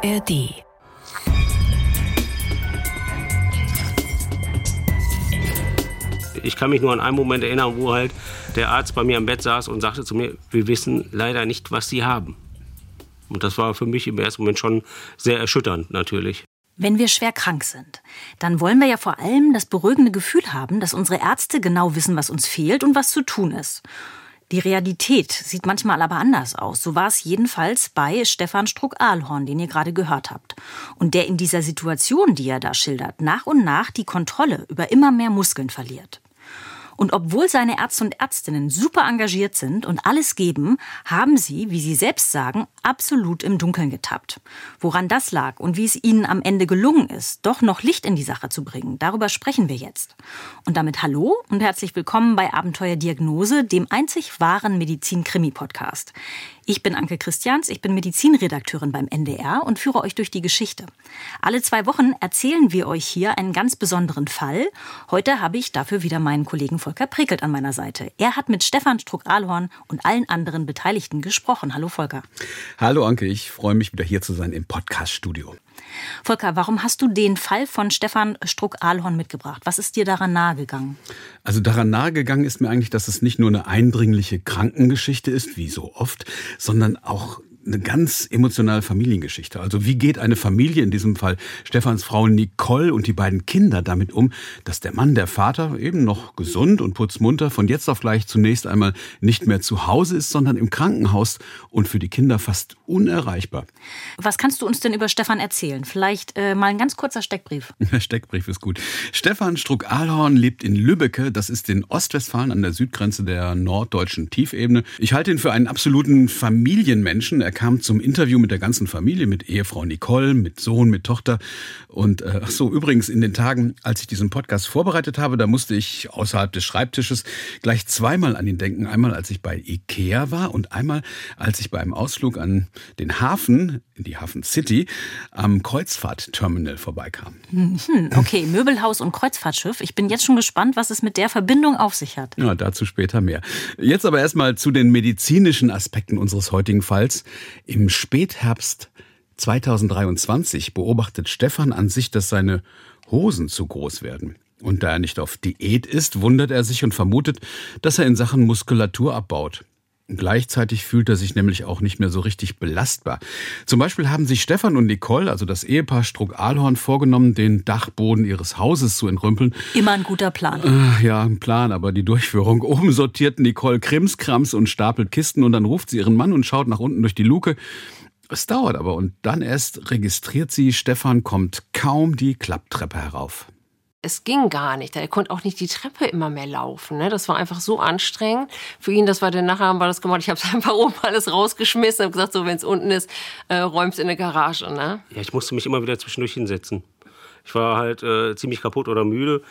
ARD. Ich kann mich nur an einen Moment erinnern, wo halt der Arzt bei mir am Bett saß und sagte zu mir, wir wissen leider nicht, was Sie haben. Und das war für mich im ersten Moment schon sehr erschütternd natürlich. Wenn wir schwer krank sind, dann wollen wir ja vor allem das beruhigende Gefühl haben, dass unsere Ärzte genau wissen, was uns fehlt und was zu tun ist. Die Realität sieht manchmal aber anders aus. So war es jedenfalls bei Stefan Struck-Ahlhorn, den ihr gerade gehört habt. Und der in dieser Situation, die er da schildert, nach und nach die Kontrolle über immer mehr Muskeln verliert. Und obwohl seine Ärzte und Ärztinnen super engagiert sind und alles geben, haben sie, wie sie selbst sagen, absolut im Dunkeln getappt. Woran das lag und wie es ihnen am Ende gelungen ist, doch noch Licht in die Sache zu bringen, darüber sprechen wir jetzt. Und damit hallo und herzlich willkommen bei Abenteuer Diagnose, dem einzig wahren Medizin-Krimi-Podcast. Ich bin Anke Christians, ich bin Medizinredakteurin beim NDR und führe euch durch die Geschichte. Alle 2 Wochen erzählen wir euch hier einen ganz besonderen Fall. Heute habe ich dafür wieder meinen Kollegen Volker Prickelt an meiner Seite. Er hat mit Stefan Struck-Ahlhorn und allen anderen Beteiligten gesprochen. Hallo Volker. Hallo Anke, ich freue mich wieder hier zu sein im Podcast-Studio. Volker, warum hast du den Fall von Stefan Struck-Ahlhorn mitgebracht? Was ist dir daran nahegegangen? Also daran nahegegangen ist mir eigentlich, dass es nicht nur eine eindringliche Krankengeschichte ist, wie so oft, sondern auch eine ganz emotionale Familiengeschichte. Also wie geht eine Familie, in diesem Fall Stefans Frau Nicole und die beiden Kinder, damit um, dass der Mann, der Vater, eben noch gesund und putzmunter, von jetzt auf gleich zunächst einmal nicht mehr zu Hause ist, sondern im Krankenhaus und für die Kinder fast unerreichbar. Was kannst du uns denn über Stefan erzählen? Vielleicht mal ein ganz kurzer Steckbrief. Der Steckbrief ist gut. Stefan Struck-Ahlhorn lebt in Lübbecke, das ist in Ostwestfalen an der Südgrenze der norddeutschen Tiefebene. Ich halte ihn für einen absoluten Familienmenschen. Er kam zum Interview mit der ganzen Familie, mit Ehefrau Nicole, mit Sohn, mit Tochter. Und übrigens in den Tagen, als ich diesen Podcast vorbereitet habe, da musste ich außerhalb des Schreibtisches gleich zweimal an ihn denken. Einmal, als ich bei Ikea war und einmal, als ich bei einem Ausflug an den Hafen, in die Hafen City, am Kreuzfahrtterminal vorbeikam. Okay, Möbelhaus und Kreuzfahrtschiff. Ich bin jetzt schon gespannt, was es mit der Verbindung auf sich hat. Ja, dazu später mehr. Jetzt aber erstmal zu den medizinischen Aspekten unseres heutigen Falls. Im Spätherbst 2023 beobachtet Stefan an sich, dass seine Hosen zu groß werden. Und da er nicht auf Diät ist, wundert er sich und vermutet, dass er in Sachen Muskulatur abbaut. Gleichzeitig fühlt er sich nämlich auch nicht mehr so richtig belastbar. Zum Beispiel haben sich Stefan und Nicole, also das Ehepaar Struck-Ahlhorn, vorgenommen, den Dachboden ihres Hauses zu entrümpeln. Immer ein guter Plan. Ja, ein Plan, aber die Durchführung. Oben sortiert Nicole Krimskrams und stapelt Kisten und dann ruft sie ihren Mann und schaut nach unten durch die Luke. Es dauert aber und dann erst registriert sie, Stefan kommt kaum die Klapptreppe herauf. Es ging gar nicht. Er konnte auch nicht die Treppe immer mehr laufen. Ne? Das war einfach so anstrengend. Für ihn, das war dann nachher, haben wir das gemacht. Ich habe es einfach oben alles rausgeschmissen und gesagt, so wenn es unten ist, räum's in eine Garage. Ne? Ja, ich musste mich immer wieder zwischendurch hinsetzen. Ich war halt ziemlich kaputt oder müde.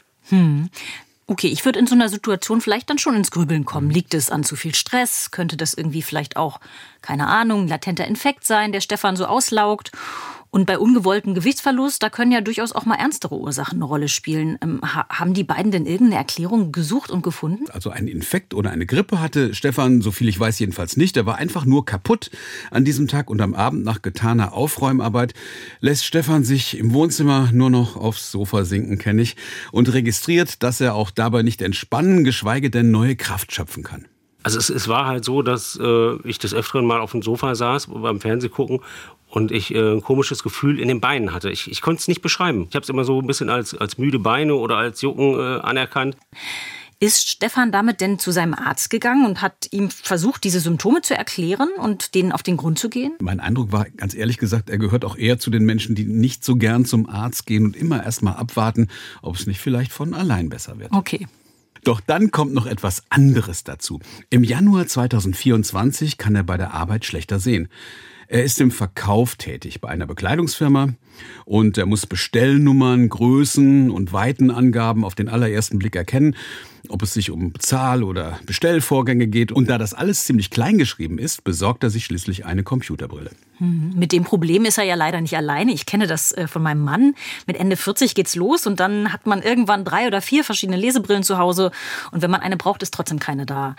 Okay, ich würde in so einer Situation vielleicht dann schon ins Grübeln kommen. Liegt es an zu viel Stress? Könnte das irgendwie vielleicht auch, keine Ahnung, ein latenter Infekt sein, der Stefan so auslaugt? Und bei ungewolltem Gewichtsverlust, da können ja durchaus auch mal ernstere Ursachen eine Rolle spielen. Haben die beiden denn irgendeine Erklärung gesucht und gefunden? Also einen Infekt oder eine Grippe hatte Stefan, so viel ich weiß, jedenfalls nicht. Er war einfach nur kaputt an diesem Tag und am Abend nach getaner Aufräumarbeit lässt Stefan sich im Wohnzimmer nur noch aufs Sofa sinken, kenne ich, und registriert, dass er auch dabei nicht entspannen, geschweige denn neue Kraft schöpfen kann. Also es war halt so, dass ich des Öfteren mal auf dem Sofa saß beim Fernsehgucken und ich ein komisches Gefühl in den Beinen hatte. Ich konnte es nicht beschreiben. Ich habe es immer so ein bisschen als müde Beine oder als Jucken anerkannt. Ist Stefan damit denn zu seinem Arzt gegangen und hat ihm versucht, diese Symptome zu erklären und denen auf den Grund zu gehen? Mein Eindruck war, ganz ehrlich gesagt, er gehört auch eher zu den Menschen, die nicht so gern zum Arzt gehen und immer erst mal abwarten, ob es nicht vielleicht von allein besser wird. Okay. Doch dann kommt noch etwas anderes dazu. Im Januar 2024 kann er bei der Arbeit schlechter sehen. Er ist im Verkauf tätig bei einer Bekleidungsfirma und er muss Bestellnummern, Größen und Weitenangaben auf den allerersten Blick erkennen, ob es sich um Zahl- oder Bestellvorgänge geht. Und da das alles ziemlich klein geschrieben ist, besorgt er sich schließlich eine Computerbrille. Mit dem Problem ist er ja leider nicht alleine. Ich kenne das von meinem Mann. Mit Ende 40 geht's los und dann hat man irgendwann 3 oder 4 verschiedene Lesebrillen zu Hause. Und wenn man eine braucht, ist trotzdem keine da.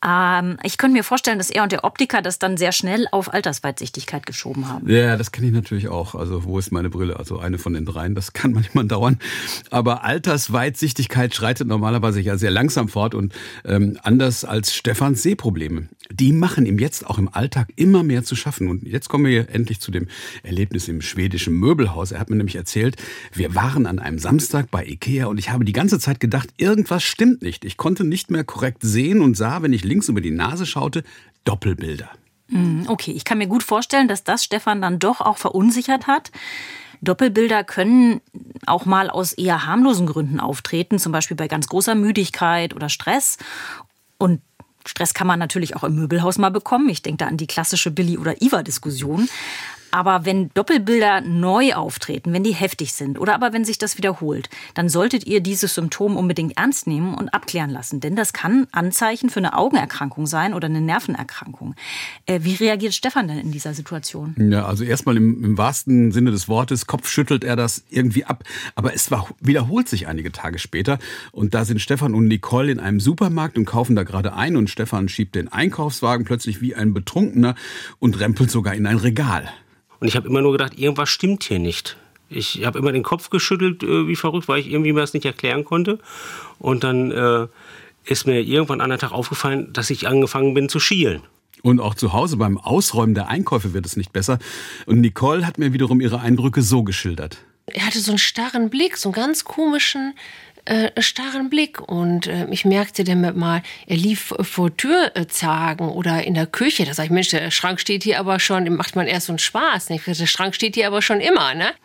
Ich könnte mir vorstellen, dass er und der Optiker das dann sehr schnell auf Altersweitsichtigkeit geschoben haben. Ja, das kenne ich natürlich auch. Also wo ist meine Brille? Also eine von den dreien, das kann manchmal dauern. Aber Altersweitsichtigkeit schreitet normalerweise ja sehr langsam fort und anders als Stefans Sehprobleme. Die machen ihm jetzt auch im Alltag immer mehr zu schaffen. Und jetzt kommen wir endlich zu dem Erlebnis im schwedischen Möbelhaus. Er hat mir nämlich erzählt, wir waren an einem Samstag bei Ikea und ich habe die ganze Zeit gedacht, irgendwas stimmt nicht. Ich konnte nicht mehr korrekt sehen und sah, wenn ich links über die Nase schaute, Doppelbilder. Okay, ich kann mir gut vorstellen, dass das Stefan dann doch auch verunsichert hat. Doppelbilder können auch mal aus eher harmlosen Gründen auftreten, zum Beispiel bei ganz großer Müdigkeit oder Stress. Und Stress kann man natürlich auch im Möbelhaus mal bekommen. Ich denke da an die klassische Billy- oder Iva-Diskussion. Aber wenn Doppelbilder neu auftreten, wenn die heftig sind oder aber wenn sich das wiederholt, dann solltet ihr dieses Symptom unbedingt ernst nehmen und abklären lassen. Denn das kann Anzeichen für eine Augenerkrankung sein oder eine Nervenerkrankung. Wie reagiert Stefan denn in dieser Situation? Ja, also erstmal im wahrsten Sinne des Wortes, Kopf schüttelt er das irgendwie ab. Aber es wiederholt sich einige Tage später. Und da sind Stefan und Nicole in einem Supermarkt und kaufen da gerade ein. Und Stefan schiebt den Einkaufswagen plötzlich wie ein Betrunkener und rempelt sogar in ein Regal. Und ich habe immer nur gedacht, irgendwas stimmt hier nicht. Ich habe immer den Kopf geschüttelt wie verrückt, weil ich irgendwie mir das nicht erklären konnte. Und dann ist mir irgendwann an einem Tag aufgefallen, dass ich angefangen bin zu schielen. Und auch zu Hause beim Ausräumen der Einkäufe wird es nicht besser. Und Nicole hat mir wiederum ihre Eindrücke so geschildert. Er hatte so einen starren Blick, so einen ganz komischen, starren Blick. Und ich merkte dann mal, er lief vor Türzagen oder in der Küche. Da sag ich, Mensch, der Schrank steht hier aber schon, macht man erst so einen Spaß. Nicht? Der Schrank steht hier aber schon immer, ne?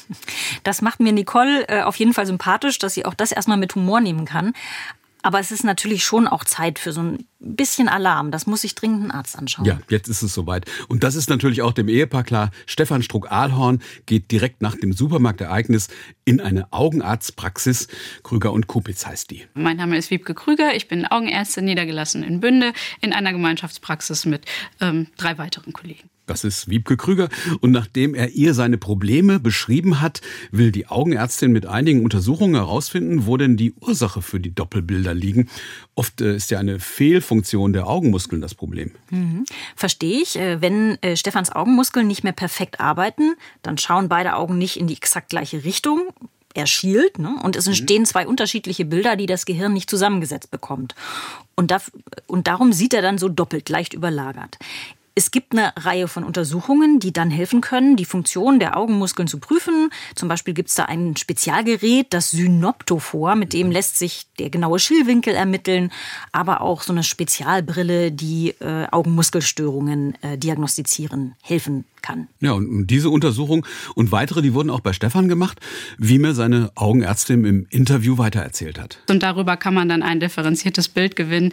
Das macht mir Nicole auf jeden Fall sympathisch, dass sie auch das erstmal mit Humor nehmen kann. Aber es ist natürlich schon auch Zeit für so ein bisschen Alarm. Das muss sich dringend ein Arzt anschauen. Ja, jetzt ist es soweit. Und das ist natürlich auch dem Ehepaar klar. Stefan Struck-Ahlhorn geht direkt nach dem Supermarktereignis in eine Augenarztpraxis. Krüger und Kupitz heißt die. Mein Name ist Wiebke Krüger. Ich bin Augenärztin, niedergelassen in Bünde, in einer Gemeinschaftspraxis mit 3 weiteren Kollegen. Das ist Wiebke Krüger. Und nachdem er ihr seine Probleme beschrieben hat, will die Augenärztin mit einigen Untersuchungen herausfinden, wo denn die Ursache für die Doppelbilder liegen. Oft ist ja eine Fehlfunktion der Augenmuskeln das Problem. Verstehe ich. Wenn Stefans Augenmuskeln nicht mehr perfekt arbeiten, dann schauen beide Augen nicht in die exakt gleiche Richtung. Er schielt, ne? Und es entstehen 2 unterschiedliche Bilder, die das Gehirn nicht zusammengesetzt bekommt. Und darum sieht er dann so doppelt, leicht überlagert. Es gibt eine Reihe von Untersuchungen, die dann helfen können, die Funktion der Augenmuskeln zu prüfen. Zum Beispiel gibt es da ein Spezialgerät, das Synoptophor, mit dem lässt sich der genaue Schillwinkel ermitteln, aber auch so eine Spezialbrille, die Augenmuskelstörungen diagnostizieren helfen kann. Ja, und diese Untersuchung und weitere, die wurden auch bei Stefan gemacht, wie mir seine Augenärztin im Interview weitererzählt hat. Und darüber kann man dann ein differenziertes Bild gewinnen,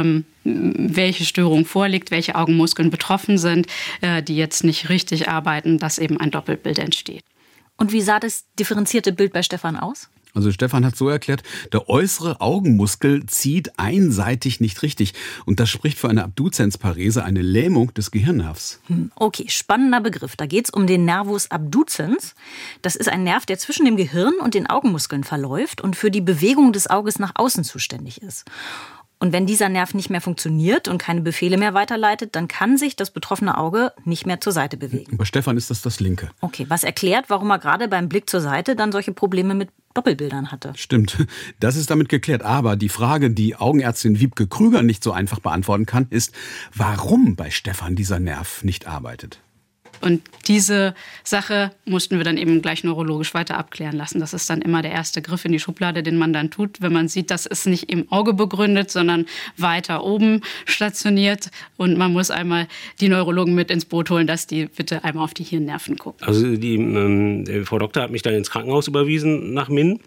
welche Störung vorliegt, welche Augenmuskeln betroffen sind, die jetzt nicht richtig arbeiten, dass eben ein Doppelbild entsteht. Und wie sah das differenzierte Bild bei Stefan aus? Also Stefan hat so erklärt, der äußere Augenmuskel zieht einseitig nicht richtig. Und das spricht für eine Abduzensparese, eine Lähmung des Gehirnnervs. Okay, spannender Begriff. Da geht es um den Nervus abducens. Das ist ein Nerv, der zwischen dem Gehirn und den Augenmuskeln verläuft und für die Bewegung des Auges nach außen zuständig ist. Und wenn dieser Nerv nicht mehr funktioniert und keine Befehle mehr weiterleitet, dann kann sich das betroffene Auge nicht mehr zur Seite bewegen. Bei Stefan ist das linke. Okay, was erklärt, warum er gerade beim Blick zur Seite dann solche Probleme mit Doppelbildern hatte. Stimmt, das ist damit geklärt. Aber die Frage, die Augenärztin Wiebke Krüger nicht so einfach beantworten kann, ist, warum bei Stefan dieser Nerv nicht arbeitet. Und diese Sache mussten wir dann eben gleich neurologisch weiter abklären lassen. Das ist dann immer der erste Griff in die Schublade, den man dann tut, wenn man sieht, das ist nicht im Auge begründet, sondern weiter oben stationiert. Und man muss einmal die Neurologen mit ins Boot holen, dass die bitte einmal auf die Hirnnerven gucken. Also die Frau Doktor hat mich dann ins Krankenhaus überwiesen nach Minden.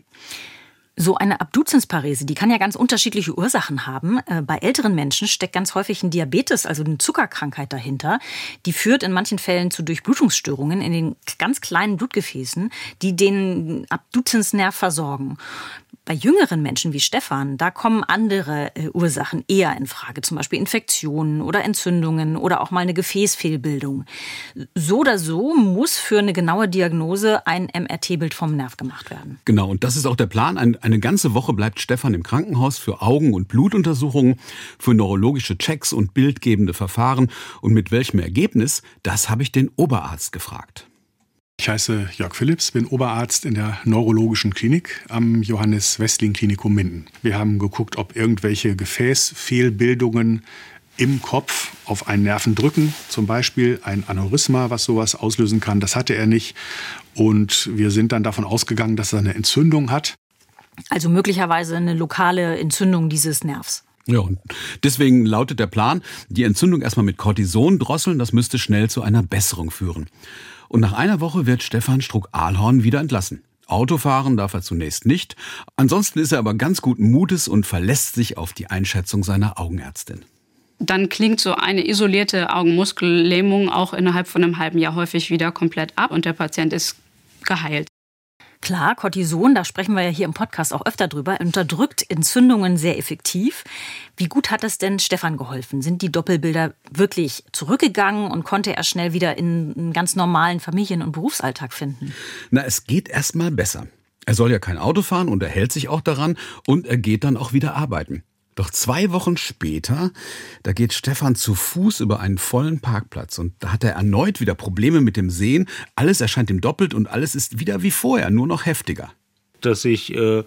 So eine Abduzensparese, die kann ja ganz unterschiedliche Ursachen haben. Bei älteren Menschen steckt ganz häufig ein Diabetes, also eine Zuckerkrankheit dahinter. Die führt in manchen Fällen zu Durchblutungsstörungen in den ganz kleinen Blutgefäßen, die den Abduzensnerv versorgen. Bei jüngeren Menschen wie Stefan, da kommen andere Ursachen eher in Frage, zum Beispiel Infektionen oder Entzündungen oder auch mal eine Gefäßfehlbildung. So oder so muss für eine genaue Diagnose ein MRT-Bild vom Nerv gemacht werden. Genau, und das ist auch der Plan, ein Eine ganze Woche bleibt Stefan im Krankenhaus für Augen- und Blutuntersuchungen, für neurologische Checks und bildgebende Verfahren. Und mit welchem Ergebnis, das habe ich den Oberarzt gefragt. Ich heiße Jörg Philipps, bin Oberarzt in der neurologischen Klinik am Johannes-Westling-Klinikum Minden. Wir haben geguckt, ob irgendwelche Gefäßfehlbildungen im Kopf auf einen Nerven drücken, zum Beispiel ein Aneurysma, was sowas auslösen kann. Das hatte er nicht. Und wir sind dann davon ausgegangen, dass er eine Entzündung hat. Also möglicherweise eine lokale Entzündung dieses Nervs. Ja, und deswegen lautet der Plan, die Entzündung erstmal mit Cortison drosseln, das müsste schnell zu einer Besserung führen. Und nach einer Woche wird Stefan Strug-Ahlhorn wieder entlassen. Autofahren darf er zunächst nicht. Ansonsten ist er aber ganz guten Mutes und verlässt sich auf die Einschätzung seiner Augenärztin. Dann klingt so eine isolierte Augenmuskellähmung auch innerhalb von einem halben Jahr häufig wieder komplett ab und der Patient ist geheilt. Klar, Cortison, da sprechen wir ja hier im Podcast auch öfter drüber, unterdrückt Entzündungen sehr effektiv. Wie gut hat es denn Stefan geholfen? Sind die Doppelbilder wirklich zurückgegangen und konnte er schnell wieder in einen ganz normalen Familien- und Berufsalltag finden? Na, es geht erst mal besser. Er soll ja kein Auto fahren und er hält sich auch daran und er geht dann auch wieder arbeiten. Doch 2 Wochen später, da geht Stefan zu Fuß über einen vollen Parkplatz und da hat er erneut wieder Probleme mit dem Sehen. Alles erscheint ihm doppelt und alles ist wieder wie vorher, nur noch heftiger. Dass ich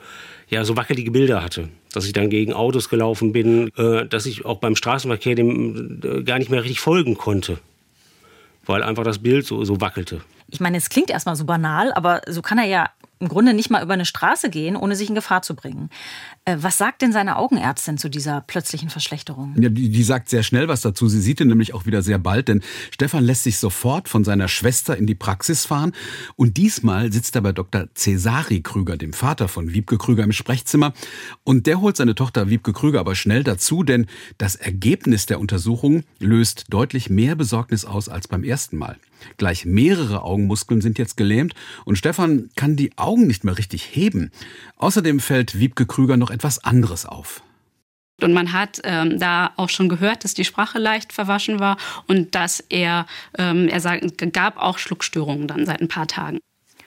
so wackelige Bilder hatte, dass ich dann gegen Autos gelaufen bin, dass ich auch beim Straßenverkehr dem gar nicht mehr richtig folgen konnte, weil einfach das Bild so wackelte. Ich meine, es klingt erstmal so banal, aber so kann er ja im Grunde nicht mal über eine Straße gehen, ohne sich in Gefahr zu bringen. Was sagt denn seine Augenärztin zu dieser plötzlichen Verschlechterung? Ja, die sagt sehr schnell was dazu. Sie sieht ihn nämlich auch wieder sehr bald, denn Stefan lässt sich sofort von seiner Schwester in die Praxis fahren. Und diesmal sitzt er bei Dr. Cesari Krüger, dem Vater von Wiebke Krüger, im Sprechzimmer. Und der holt seine Tochter Wiebke Krüger aber schnell dazu, denn das Ergebnis der Untersuchung löst deutlich mehr Besorgnis aus als beim ersten Mal. Gleich mehrere Augenmuskeln sind jetzt gelähmt und Stefan kann die Augen nicht mehr richtig heben. Außerdem fällt Wiebke Krüger noch etwas anderes auf. Und man hat da auch schon gehört, dass die Sprache leicht verwaschen war und dass er gab auch Schluckstörungen dann seit ein paar Tagen.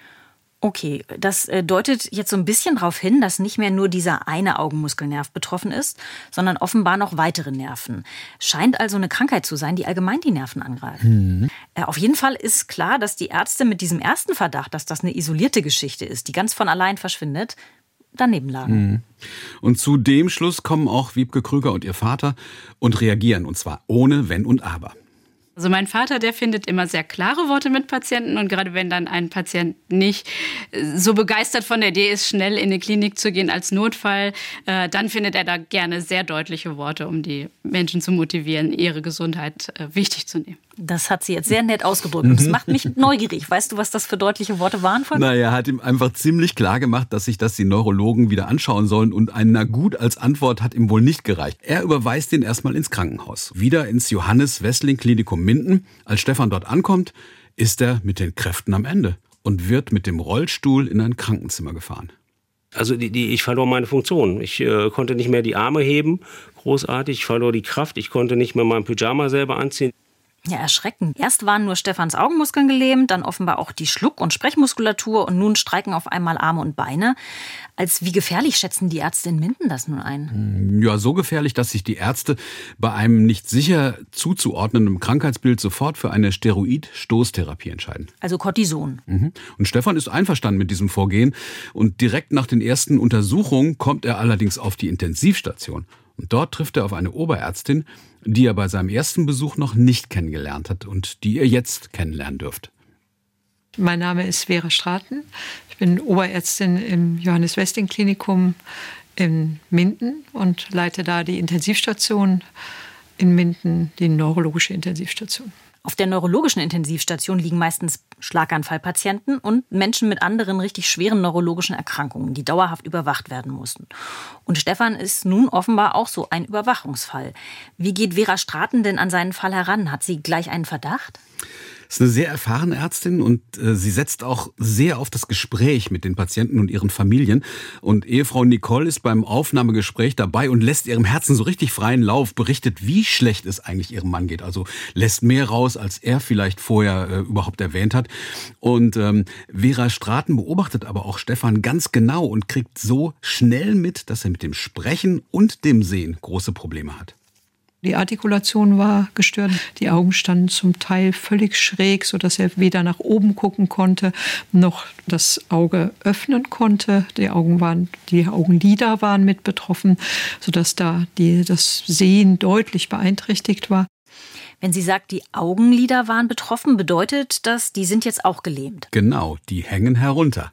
Okay, das deutet jetzt so ein bisschen darauf hin, dass nicht mehr nur dieser eine Augenmuskelnerv betroffen ist, sondern offenbar noch weitere Nerven. Scheint also eine Krankheit zu sein, die allgemein die Nerven angreift. Auf jeden Fall ist klar, dass die Ärzte mit diesem ersten Verdacht, dass das eine isolierte Geschichte ist, die ganz von allein verschwindet, daneben lagen. Und zu dem Schluss kommen auch Wiebke Krüger und ihr Vater und reagieren, und zwar ohne Wenn und Aber. Also mein Vater, der findet immer sehr klare Worte mit Patienten und gerade wenn dann ein Patient nicht so begeistert von der Idee ist, schnell in die Klinik zu gehen als Notfall, dann findet er da gerne sehr deutliche Worte, um die Menschen zu motivieren, ihre Gesundheit wichtig zu nehmen. Das hat sie jetzt sehr nett ausgedrückt. Und das macht mich neugierig. Weißt du, was das für deutliche Worte waren? Er hat ihm einfach ziemlich klar gemacht, dass sich das die Neurologen wieder anschauen sollen. Und ein Na gut als Antwort hat ihm wohl nicht gereicht. Er überweist ihn erstmal ins Krankenhaus. Wieder ins Johannes-Westling-Klinikum Minden. Als Stefan dort ankommt, ist er mit den Kräften am Ende und wird mit dem Rollstuhl in ein Krankenzimmer gefahren. Also ich verlor meine Funktion. Ich konnte nicht mehr die Arme heben, großartig. Ich verlor die Kraft. Ich konnte nicht mehr mein Pyjama selber anziehen. Ja, erschreckend. Erst waren nur Stefans Augenmuskeln gelähmt, dann offenbar auch die Schluck- und Sprechmuskulatur und nun streiken auf einmal Arme und Beine. Als wie gefährlich schätzen die Ärzte in Minden das nun ein? Ja, so gefährlich, dass sich die Ärzte bei einem nicht sicher zuzuordnenden Krankheitsbild sofort für eine Steroid-Stoßtherapie entscheiden. Also Cortison. Und Stefan ist einverstanden mit diesem Vorgehen und direkt nach den ersten Untersuchungen kommt er allerdings auf die Intensivstation. Und dort trifft er auf eine Oberärztin, die er bei seinem ersten Besuch noch nicht kennengelernt hat und die ihr jetzt kennenlernen dürft. Mein Name ist Vera Straten. Ich bin Oberärztin im Johannes-Westling-Klinikum in Minden und leite da die Intensivstation in Minden, die neurologische Intensivstation. Auf der neurologischen Intensivstation liegen meistens Schlaganfallpatienten und Menschen mit anderen richtig schweren neurologischen Erkrankungen, die dauerhaft überwacht werden mussten. Und Stefan ist nun offenbar auch so ein Überwachungsfall. Wie geht Vera Straten denn an seinen Fall heran? Hat sie gleich einen Verdacht? Ist eine sehr erfahrene Ärztin und sie setzt auch sehr auf das Gespräch mit den Patienten und ihren Familien. Und Ehefrau Nicole ist beim Aufnahmegespräch dabei und lässt ihrem Herzen so richtig freien Lauf, berichtet, wie schlecht es eigentlich ihrem Mann geht. Also lässt mehr raus, als er vielleicht vorher überhaupt erwähnt hat. Und Vera Straten beobachtet aber auch Stefan ganz genau und kriegt so schnell mit, dass er mit dem Sprechen und dem Sehen große Probleme hat. Die Artikulation war gestört. Die Augen standen zum Teil völlig schräg, sodass er weder nach oben gucken konnte, noch das Auge öffnen konnte. Die Augenlider waren mit betroffen, sodass da das Sehen deutlich beeinträchtigt war. Wenn sie sagt, die Augenlider waren betroffen, bedeutet das, die sind jetzt auch gelähmt? Genau, die hängen herunter.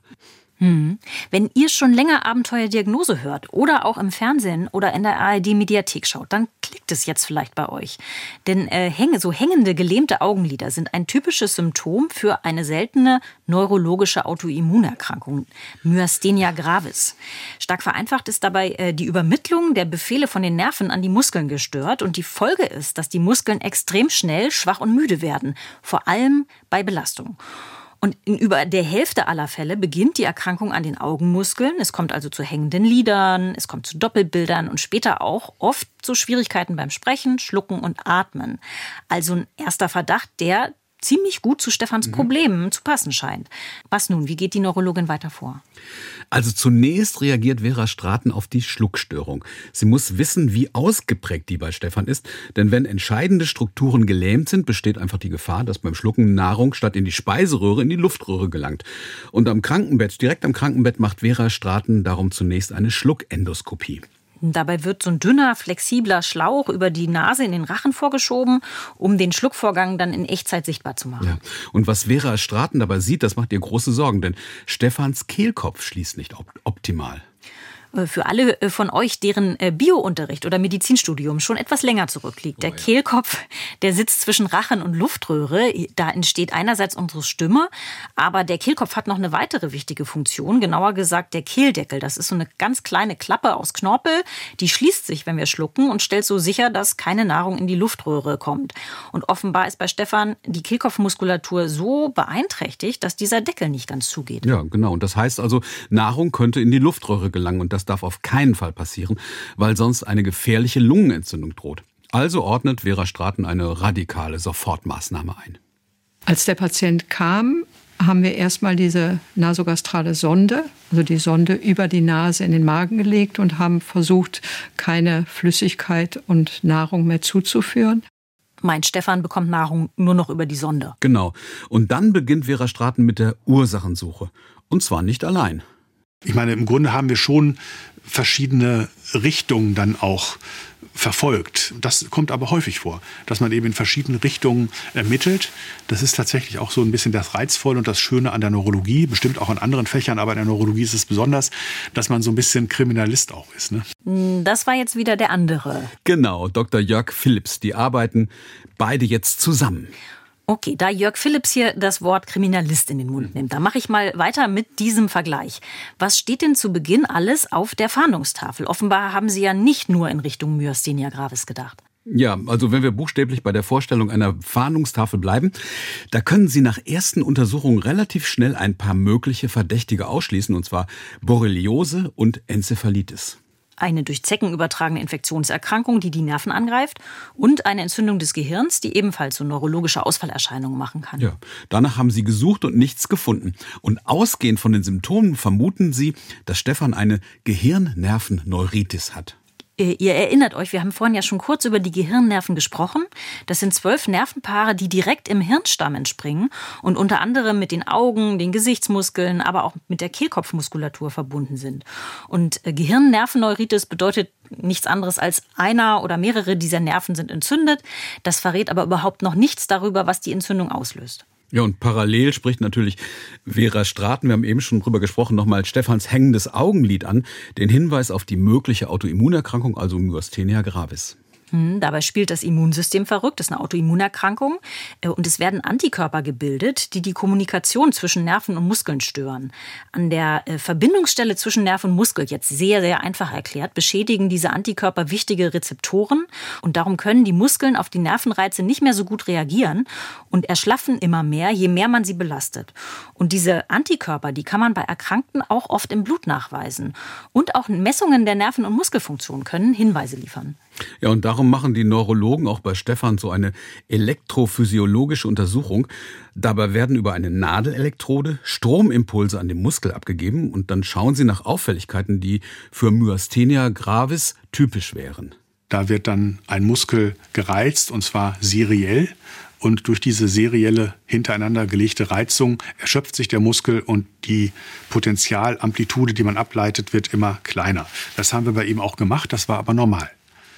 Wenn ihr schon länger Abenteuerdiagnose hört oder auch im Fernsehen oder in der ARD-Mediathek schaut, dann klickt es jetzt vielleicht bei euch. Denn hängende, gelähmte Augenlider sind ein typisches Symptom für eine seltene neurologische Autoimmunerkrankung, Myasthenia gravis. Stark vereinfacht ist dabei die Übermittlung der Befehle von den Nerven an die Muskeln gestört. Und die Folge ist, dass die Muskeln extrem schnell schwach und müde werden, vor allem bei Belastung. Und in über der Hälfte aller Fälle beginnt die Erkrankung an den Augenmuskeln. Es kommt also zu hängenden Lidern, es kommt zu Doppelbildern und später auch oft zu Schwierigkeiten beim Sprechen, Schlucken und Atmen. Also ein erster Verdacht, der ziemlich gut zu Stefans Problemen zu passen scheint. Was nun? Wie geht die Neurologin weiter vor? Also zunächst reagiert Vera Straten auf die Schluckstörung. Sie muss wissen, wie ausgeprägt die bei Stefan ist. Denn wenn entscheidende Strukturen gelähmt sind, besteht einfach die Gefahr, dass beim Schlucken Nahrung statt in die Speiseröhre in die Luftröhre gelangt. Und direkt am Krankenbett macht Vera Straten darum zunächst eine Schluckendoskopie. Dabei wird so ein dünner, flexibler Schlauch über die Nase in den Rachen vorgeschoben, um den Schluckvorgang dann in Echtzeit sichtbar zu machen. Ja. Und was Vera Straten dabei sieht, das macht ihr große Sorgen, denn Stefans Kehlkopf schließt nicht optimal. Für alle von euch, deren Biounterricht oder Medizinstudium schon etwas länger zurückliegt. Der Kehlkopf, der sitzt zwischen Rachen und Luftröhre. Da entsteht einerseits unsere Stimme, aber der Kehlkopf hat noch eine weitere wichtige Funktion. Genauer gesagt der Kehldeckel. Das ist so eine ganz kleine Klappe aus Knorpel. Die schließt sich, wenn wir schlucken und stellt so sicher, dass keine Nahrung in die Luftröhre kommt. Und offenbar ist bei Stefan die Kehlkopfmuskulatur so beeinträchtigt, dass dieser Deckel nicht ganz zugeht. Ja, genau. Und das heißt also, Nahrung könnte in die Luftröhre gelangen und das darf auf keinen Fall passieren, weil sonst eine gefährliche Lungenentzündung droht. Also ordnet Vera Straten eine radikale Sofortmaßnahme ein. Als der Patient kam, haben wir erstmal diese nasogastrale Sonde, also die Sonde über die Nase in den Magen gelegt und haben versucht, keine Flüssigkeit und Nahrung mehr zuzuführen. Meint Stefan bekommt Nahrung nur noch über die Sonde. Genau. Und dann beginnt Vera Straten mit der Ursachensuche. Und zwar nicht allein. Ich meine, im Grunde haben wir schon verschiedene Richtungen dann auch verfolgt. Das kommt aber häufig vor, dass man eben in verschiedenen Richtungen ermittelt. Das ist tatsächlich auch so ein bisschen das Reizvolle und das Schöne an der Neurologie, bestimmt auch an anderen Fächern, aber in der Neurologie ist es besonders, dass man so ein bisschen Kriminalist auch ist. Ne? Das war jetzt wieder der andere. Genau, Dr. Jörg Philipps, die arbeiten beide jetzt zusammen. Okay, da Jörg Philipps hier das Wort Kriminalist in den Mund nimmt, da mache ich mal weiter mit diesem Vergleich. Was steht denn zu Beginn alles auf der Fahndungstafel? Offenbar haben Sie ja nicht nur in Richtung Myasthenia gravis gedacht. Ja, also wenn wir buchstäblich bei der Vorstellung einer Fahndungstafel bleiben, da können Sie nach ersten Untersuchungen relativ schnell ein paar mögliche Verdächtige ausschließen, und zwar Borreliose und Enzephalitis. Eine durch Zecken übertragene Infektionserkrankung, die die Nerven angreift, und eine Entzündung des Gehirns, die ebenfalls so neurologische Ausfallerscheinungen machen kann. Ja, danach haben sie gesucht und nichts gefunden. Und ausgehend von den Symptomen vermuten sie, dass Stefan eine Gehirnnervenneuritis hat. Ihr erinnert euch, wir haben vorhin ja schon kurz über die Gehirnnerven gesprochen. Das sind 12 Nervenpaare, die direkt im Hirnstamm entspringen und unter anderem mit den Augen, den Gesichtsmuskeln, aber auch mit der Kehlkopfmuskulatur verbunden sind. Und Gehirnnervenneuritis bedeutet nichts anderes als einer oder mehrere dieser Nerven sind entzündet. Das verrät aber überhaupt noch nichts darüber, was die Entzündung auslöst. Ja, und parallel spricht natürlich Vera Straten, wir haben eben schon drüber gesprochen, nochmal Stefans hängendes Augenlid an, den Hinweis auf die mögliche Autoimmunerkrankung, also Myasthenia gravis. Dabei spielt das Immunsystem verrückt, das ist eine Autoimmunerkrankung. Und es werden Antikörper gebildet, die die Kommunikation zwischen Nerven und Muskeln stören. An der Verbindungsstelle zwischen Nerv und Muskel, jetzt sehr, sehr einfach erklärt, beschädigen diese Antikörper wichtige Rezeptoren. Und darum können die Muskeln auf die Nervenreize nicht mehr so gut reagieren und erschlaffen immer mehr, je mehr man sie belastet. Und diese Antikörper, die kann man bei Erkrankten auch oft im Blut nachweisen. Und auch Messungen der Nerven- und Muskelfunktion können Hinweise liefern. Ja, und darum machen die Neurologen auch bei Stefan so eine elektrophysiologische Untersuchung. Dabei werden über eine Nadelelektrode Stromimpulse an den Muskel abgegeben und dann schauen sie nach Auffälligkeiten, die für Myasthenia gravis typisch wären. Da wird dann ein Muskel gereizt, und zwar seriell. Und durch diese serielle, hintereinander gelegte Reizung erschöpft sich der Muskel und die Potentialamplitude, die man ableitet, wird immer kleiner. Das haben wir bei ihm auch gemacht, das war aber normal.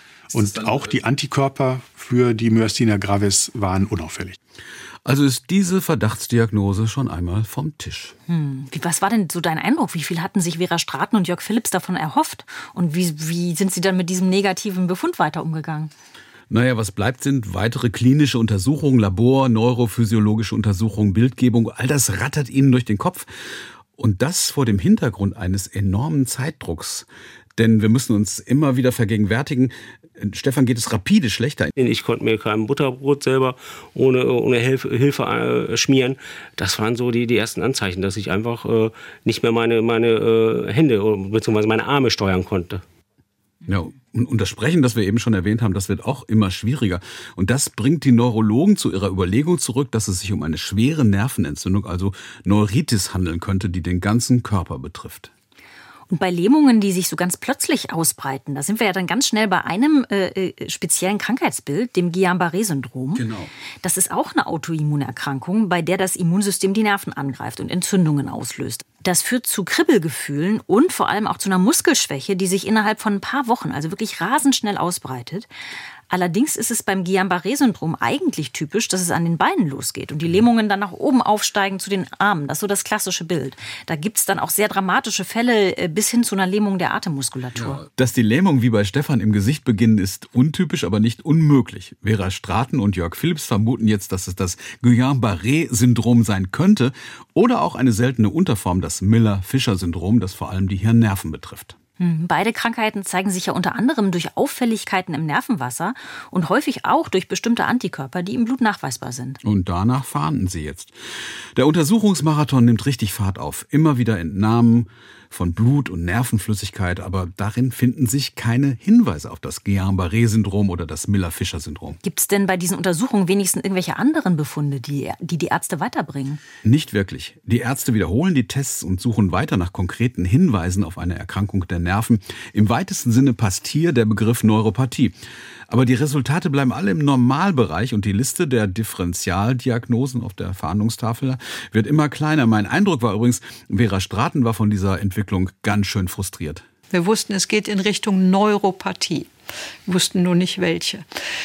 Und auch die Antikörper für die Myasthenia gravis waren unauffällig. Also ist diese Verdachtsdiagnose schon einmal vom Tisch. Was war denn so dein Eindruck? Wie viel hatten sich Vera Straten und Jörg Philipps davon erhofft? Und wie sind sie dann mit diesem negativen Befund weiter umgegangen? Naja, was bleibt, sind weitere klinische Untersuchungen, Labor, neurophysiologische Untersuchungen, Bildgebung. All das rattert ihnen durch den Kopf. Und das vor dem Hintergrund eines enormen Zeitdrucks. Denn wir müssen uns immer wieder vergegenwärtigen, Stefan geht es rapide schlechter. Ich konnte mir kein Butterbrot selber ohne Hilfe schmieren. Das waren so die ersten Anzeichen, dass ich einfach nicht mehr meine Hände bzw. meine Arme steuern konnte. Ja, und das Sprechen, das wir eben schon erwähnt haben, das wird auch immer schwieriger. Und das bringt die Neurologen zu ihrer Überlegung zurück, dass es sich um eine schwere Nervenentzündung, also Neuritis, handeln könnte, die den ganzen Körper betrifft. Und bei Lähmungen, die sich so ganz plötzlich ausbreiten, da sind wir ja dann ganz schnell bei einem speziellen Krankheitsbild, dem Guillain-Barré-Syndrom. Genau. Das ist auch eine Autoimmunerkrankung, bei der das Immunsystem die Nerven angreift und Entzündungen auslöst. Das führt zu Kribbelgefühlen und vor allem auch zu einer Muskelschwäche, die sich innerhalb von ein paar Wochen, also wirklich rasend schnell ausbreitet. Allerdings ist es beim Guillain-Barré-Syndrom eigentlich typisch, dass es an den Beinen losgeht und die Lähmungen dann nach oben aufsteigen zu den Armen. Das ist so das klassische Bild. Da gibt es dann auch sehr dramatische Fälle bis hin zu einer Lähmung der Atemmuskulatur. Ja, dass die Lähmung wie bei Stefan im Gesicht beginnt, ist untypisch, aber nicht unmöglich. Vera Straten und Jörg Philipps vermuten jetzt, dass es das Guillain-Barré-Syndrom sein könnte oder auch eine seltene Unterform, das Miller-Fischer-Syndrom, das vor allem die Hirnnerven betrifft. Beide Krankheiten zeigen sich ja unter anderem durch Auffälligkeiten im Nervenwasser und häufig auch durch bestimmte Antikörper, die im Blut nachweisbar sind. Und danach fahnden sie jetzt. Der Untersuchungsmarathon nimmt richtig Fahrt auf. Immer wieder Entnahmen von Blut- und Nervenflüssigkeit, aber darin finden sich keine Hinweise auf das Guillain-Barré-Syndrom oder das Miller-Fischer-Syndrom. Gibt es denn bei diesen Untersuchungen wenigstens irgendwelche anderen Befunde, die Ärzte weiterbringen? Nicht wirklich. Die Ärzte wiederholen die Tests und suchen weiter nach konkreten Hinweisen auf eine Erkrankung der Nerven. Im weitesten Sinne passt hier der Begriff Neuropathie. Aber die Resultate bleiben alle im Normalbereich und die Liste der Differentialdiagnosen auf der Fahndungstafel wird immer kleiner. Mein Eindruck war übrigens, Vera Straten war von dieser Entwicklung ganz schön frustriert. Wir wussten, es geht in Richtung Neuropathie. Wir wussten nur nicht welche.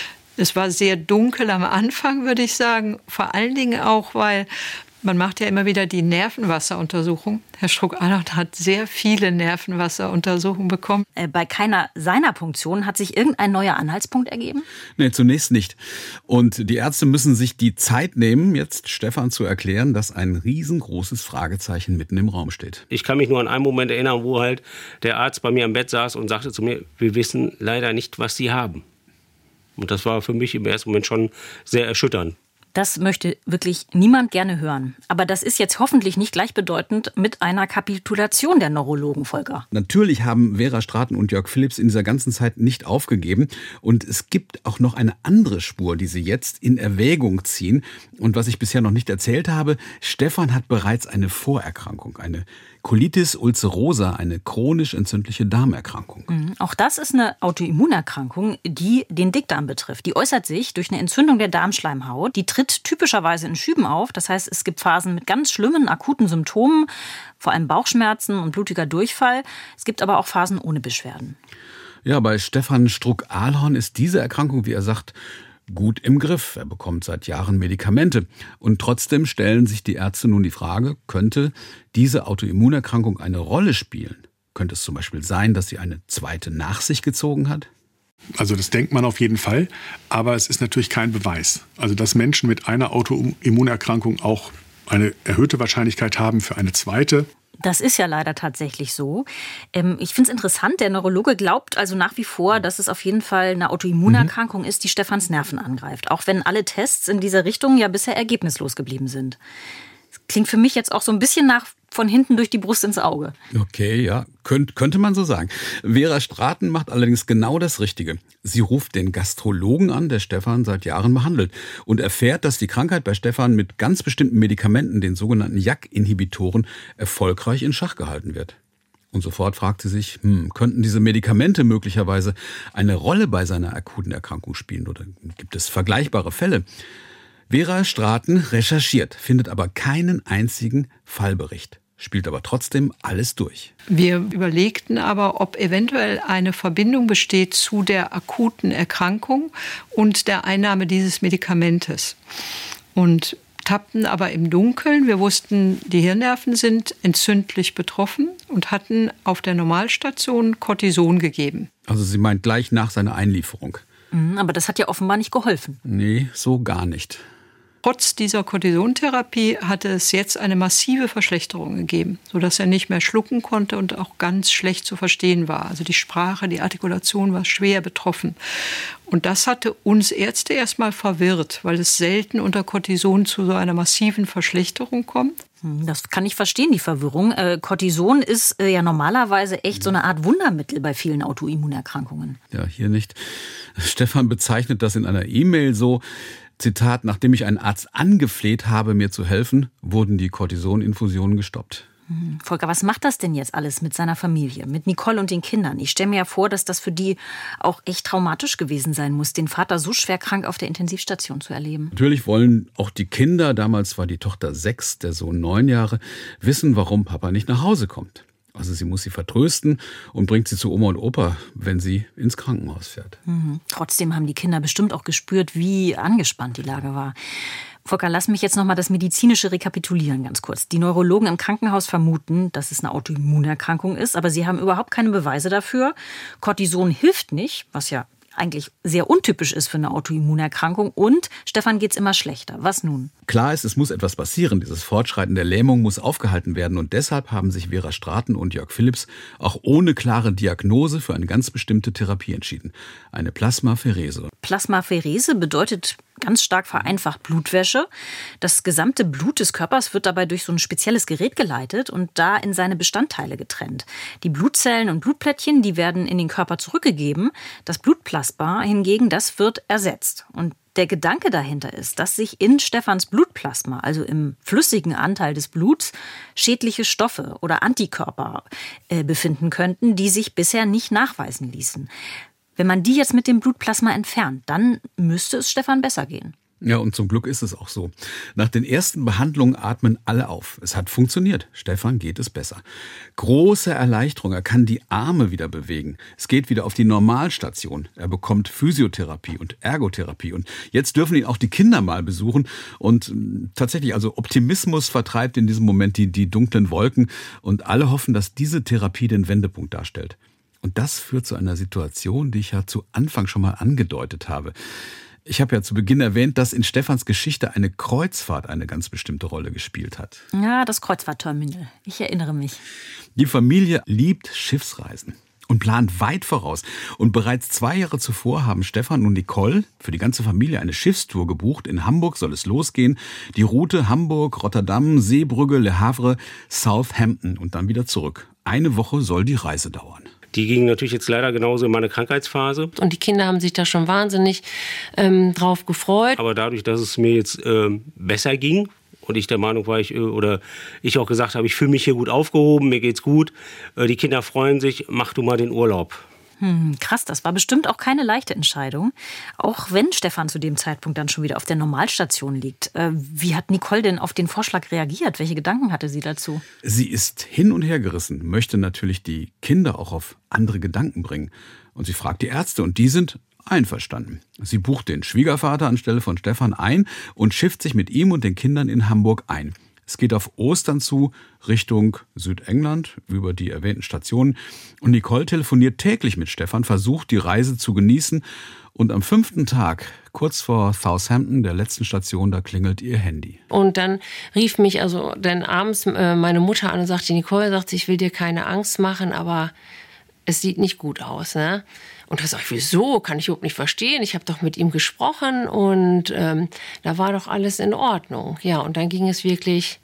Es war sehr dunkel am Anfang, würde ich sagen. Vor allen Dingen auch, weil man macht ja immer wieder die Nervenwasseruntersuchung. Herr Struck-Alhorn hat sehr viele Nervenwasseruntersuchungen bekommen. Bei keiner seiner Punktionen hat sich irgendein neuer Anhaltspunkt ergeben? Nee, zunächst nicht. Und die Ärzte müssen sich die Zeit nehmen, jetzt Stefan zu erklären, dass ein riesengroßes Fragezeichen mitten im Raum steht. Ich kann mich nur an einen Moment erinnern, wo halt der Arzt bei mir im Bett saß und sagte zu mir, wir wissen leider nicht, was Sie haben. Und das war für mich im ersten Moment schon sehr erschütternd. Das möchte wirklich niemand gerne hören. Aber das ist jetzt hoffentlich nicht gleichbedeutend mit einer Kapitulation der Neurologen, Volker. Natürlich haben Vera Straten und Jörg Philipps in dieser ganzen Zeit nicht aufgegeben. Und es gibt auch noch eine andere Spur, die sie jetzt in Erwägung ziehen. Und was ich bisher noch nicht erzählt habe, Stefan hat bereits eine Vorerkrankung, eine Colitis ulcerosa, eine chronisch entzündliche Darmerkrankung. Auch das ist eine Autoimmunerkrankung, die den Dickdarm betrifft. Die äußert sich durch eine Entzündung der Darmschleimhaut. Die tritt typischerweise in Schüben auf. Das heißt, es gibt Phasen mit ganz schlimmen, akuten Symptomen, vor allem Bauchschmerzen und blutiger Durchfall. Es gibt aber auch Phasen ohne Beschwerden. Ja, bei Stefan Struck-Alhorn ist diese Erkrankung, wie er sagt, gut im Griff. Er bekommt seit Jahren Medikamente. Und trotzdem stellen sich die Ärzte nun die Frage, könnte diese Autoimmunerkrankung eine Rolle spielen? Könnte es zum Beispiel sein, dass sie eine zweite nach sich gezogen hat? Also das denkt man auf jeden Fall, aber es ist natürlich kein Beweis. Also dass Menschen mit einer Autoimmunerkrankung auch eine erhöhte Wahrscheinlichkeit haben für eine zweite. Das ist ja leider tatsächlich so. Ich finde es interessant, der Neurologe glaubt also nach wie vor, dass es auf jeden Fall eine Autoimmunerkrankung ist, die Stefans Nerven angreift. Auch wenn alle Tests in dieser Richtung ja bisher ergebnislos geblieben sind. Das klingt für mich jetzt auch so ein bisschen nach von hinten durch die Brust ins Auge. Okay, ja, könnte man so sagen. Vera Straten macht allerdings genau das Richtige. Sie ruft den Gastrologen an, der Stefan seit Jahren behandelt, und erfährt, dass die Krankheit bei Stefan mit ganz bestimmten Medikamenten, den sogenannten JAK-Inhibitoren, erfolgreich in Schach gehalten wird. Und sofort fragt sie sich, könnten diese Medikamente möglicherweise eine Rolle bei seiner akuten Erkrankung spielen oder gibt es vergleichbare Fälle? Vera Straten recherchiert, findet aber keinen einzigen Fallbericht, spielt aber trotzdem alles durch. Wir überlegten aber, ob eventuell eine Verbindung besteht zu der akuten Erkrankung und der Einnahme dieses Medikamentes. Und tappten aber im Dunkeln. Wir wussten, die Hirnnerven sind entzündlich betroffen und hatten auf der Normalstation Cortison gegeben. Also sie meint gleich nach seiner Einlieferung. Aber das hat ja offenbar nicht geholfen. Nee, so gar nicht. Trotz dieser Cortisontherapie hatte es jetzt eine massive Verschlechterung gegeben, sodass er nicht mehr schlucken konnte und auch ganz schlecht zu verstehen war. Also die Sprache, die Artikulation war schwer betroffen. Und das hatte uns Ärzte erstmal verwirrt, weil es selten unter Cortison zu so einer massiven Verschlechterung kommt. Das kann ich verstehen, die Verwirrung. Cortison ist ja normalerweise echt so eine Art Wundermittel bei vielen Autoimmunerkrankungen. Ja, hier nicht. Stefan bezeichnet das in einer E-Mail so: Zitat, nachdem ich einen Arzt angefleht habe, mir zu helfen, wurden die Cortisoninfusionen gestoppt. Volker, was macht das denn jetzt alles mit seiner Familie, mit Nicole und den Kindern? Ich stelle mir ja vor, dass das für die auch echt traumatisch gewesen sein muss, den Vater so schwer krank auf der Intensivstation zu erleben. Natürlich wollen auch die Kinder, damals war die Tochter 6, der Sohn 9 Jahre, wissen, warum Papa nicht nach Hause kommt. Also sie muss sie vertrösten und bringt sie zu Oma und Opa, wenn sie ins Krankenhaus fährt. Trotzdem haben die Kinder bestimmt auch gespürt, wie angespannt die Lage war. Volker, lass mich jetzt noch mal das Medizinische rekapitulieren, ganz kurz. Die Neurologen im Krankenhaus vermuten, dass es eine Autoimmunerkrankung ist, aber sie haben überhaupt keine Beweise dafür. Cortison hilft nicht, was ja eigentlich sehr untypisch ist für eine Autoimmunerkrankung. Und Stefan geht's immer schlechter. Was nun? Klar ist, es muss etwas passieren. Dieses Fortschreiten der Lähmung muss aufgehalten werden. Und deshalb haben sich Vera Straten und Jörg Philipps auch ohne klare Diagnose für eine ganz bestimmte Therapie entschieden. Eine Plasmapherese. Plasmapherese bedeutet ganz stark vereinfacht Blutwäsche. Das gesamte Blut des Körpers wird dabei durch so ein spezielles Gerät geleitet und da in seine Bestandteile getrennt. Die Blutzellen und Blutplättchen, die werden in den Körper zurückgegeben. Das Blutplasma hingegen, das wird ersetzt. Und der Gedanke dahinter ist, dass sich in Stefans Blutplasma, also im flüssigen Anteil des Bluts, schädliche Stoffe oder Antikörper befinden könnten, die sich bisher nicht nachweisen ließen. Wenn man die jetzt mit dem Blutplasma entfernt, dann müsste es Stefan besser gehen. Ja, und zum Glück ist es auch so. Nach den ersten Behandlungen atmen alle auf. Es hat funktioniert. Stefan geht es besser. Große Erleichterung. Er kann die Arme wieder bewegen. Es geht wieder auf die Normalstation. Er bekommt Physiotherapie und Ergotherapie. Und jetzt dürfen ihn auch die Kinder mal besuchen. Und tatsächlich, also Optimismus vertreibt in diesem Moment die dunklen Wolken. Und alle hoffen, dass diese Therapie den Wendepunkt darstellt. Und das führt zu einer Situation, die ich ja zu Anfang schon mal angedeutet habe. Ich habe ja zu Beginn erwähnt, dass in Stefans Geschichte eine Kreuzfahrt eine ganz bestimmte Rolle gespielt hat. Ja, das Kreuzfahrtterminal. Ich erinnere mich. Die Familie liebt Schiffsreisen und plant weit voraus. Und bereits 2 Jahre zuvor haben Stefan und Nicole für die ganze Familie eine Schiffstour gebucht. In Hamburg soll es losgehen. Die Route Hamburg, Rotterdam, Seebrugge, Le Havre, Southampton und dann wieder zurück. 1 Woche soll die Reise dauern. Die ging natürlich jetzt leider genauso in meine Krankheitsphase. Und die Kinder haben sich da schon wahnsinnig drauf gefreut. Aber dadurch, dass es mir jetzt besser ging und ich der Meinung war, ich auch gesagt habe, ich fühle mich hier gut aufgehoben, mir geht's gut, die Kinder freuen sich, mach du mal den Urlaub. Krass, das war bestimmt auch keine leichte Entscheidung. Auch wenn Stefan zu dem Zeitpunkt dann schon wieder auf der Normalstation liegt. Wie hat Nicole denn auf den Vorschlag reagiert? Welche Gedanken hatte sie dazu? Sie ist hin und her gerissen, möchte natürlich die Kinder auch auf andere Gedanken bringen. Und sie fragt die Ärzte und die sind einverstanden. Sie bucht den Schwiegervater anstelle von Stefan ein und schifft sich mit ihm und den Kindern in Hamburg ein. Es geht auf Ostern zu, Richtung Südengland, über die erwähnten Stationen. Und Nicole telefoniert täglich mit Stefan, versucht die Reise zu genießen. Und am 5. Tag, kurz vor Southampton, der letzten Station, da klingelt ihr Handy. Und dann rief mich dann abends meine Mutter an und sagte, Nicole, ich will dir keine Angst machen, aber es sieht nicht gut aus, ne? Und da sag ich, wieso? Kann ich überhaupt nicht verstehen. Ich habe doch mit ihm gesprochen und da war doch alles in Ordnung. Ja, und dann ging es wirklich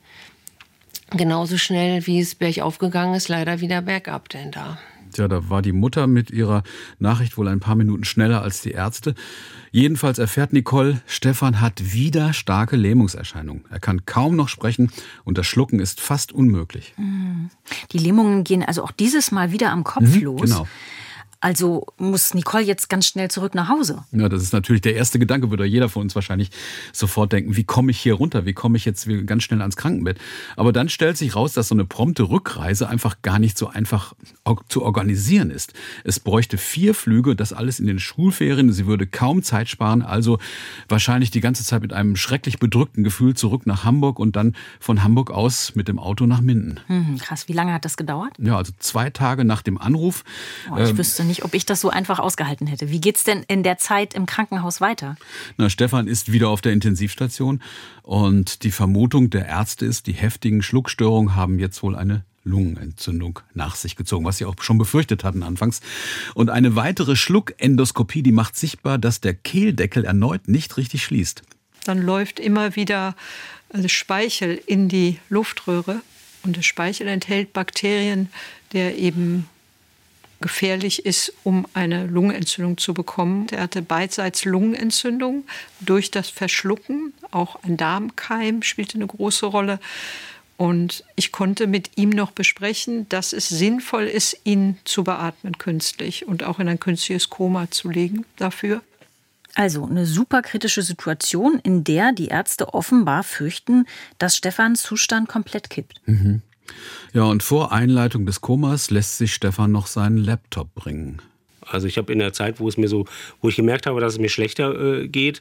genauso schnell, wie es bergauf gegangen ist, leider wieder bergab denn da. Ja, da war die Mutter mit ihrer Nachricht wohl ein paar Minuten schneller als die Ärzte. Jedenfalls erfährt Nicole, Stefan hat wieder starke Lähmungserscheinungen. Er kann kaum noch sprechen und das Schlucken ist fast unmöglich. Die Lähmungen gehen also auch dieses Mal wieder am Kopf los. Genau. Also muss Nicole jetzt ganz schnell zurück nach Hause. Ja, das ist natürlich der erste Gedanke, würde jeder von uns wahrscheinlich sofort denken, wie komme ich hier runter, wie komme ich jetzt ganz schnell ans Krankenbett. Aber dann stellt sich raus, dass so eine prompte Rückreise einfach gar nicht so einfach zu organisieren ist. Es bräuchte 4 Flüge, das alles in den Schulferien, sie würde kaum Zeit sparen, also wahrscheinlich die ganze Zeit mit einem schrecklich bedrückten Gefühl zurück nach Hamburg und dann von Hamburg aus mit dem Auto nach Minden. Krass, wie lange hat das gedauert? Ja, also 2 Tage nach dem Anruf. Ich wüsste nicht, ob ich das so einfach ausgehalten hätte. Wie geht's denn in der Zeit im Krankenhaus weiter? Na, Stefan ist wieder auf der Intensivstation und die Vermutung der Ärzte ist, die heftigen Schluckstörungen haben jetzt wohl eine Lungenentzündung nach sich gezogen, was sie auch schon befürchtet hatten anfangs. Und eine weitere Schluckendoskopie, die macht sichtbar, dass der Kehldeckel erneut nicht richtig schließt. Dann läuft immer wieder Speichel in die Luftröhre und der Speichel enthält Bakterien, der eben gefährlich ist, um eine Lungenentzündung zu bekommen. Er hatte beidseits Lungenentzündung durch das Verschlucken. Auch ein Darmkeim spielte eine große Rolle. Und ich konnte mit ihm noch besprechen, dass es sinnvoll ist, ihn zu beatmen künstlich und auch in ein künstliches Koma zu legen dafür. Also eine super kritische Situation, in der die Ärzte offenbar fürchten, dass Stefans Zustand komplett kippt. Ja, und vor Einleitung des Komas lässt sich Stefan noch seinen Laptop bringen. Also ich habe in der Zeit, wo ich gemerkt habe, dass es mir schlechter geht,